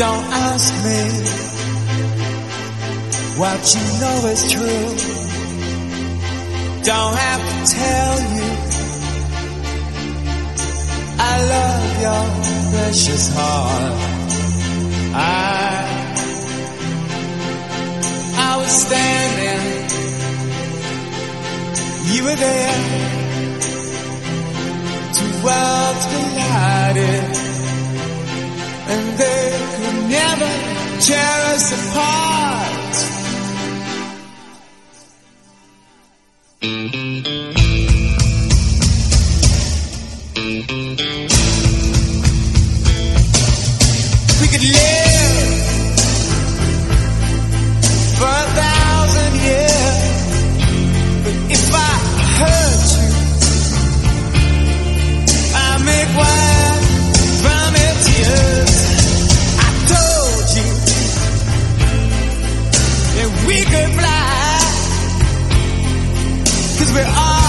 Don't ask me what you know is true. Don't have to tell you I love your precious heart. I was standing, you were there. Two worlds collided, and they could never tear us apart. We could live for 1,000 years, but if I hurt you, I make wine from your tears. I told you that we could fly, 'cause we're all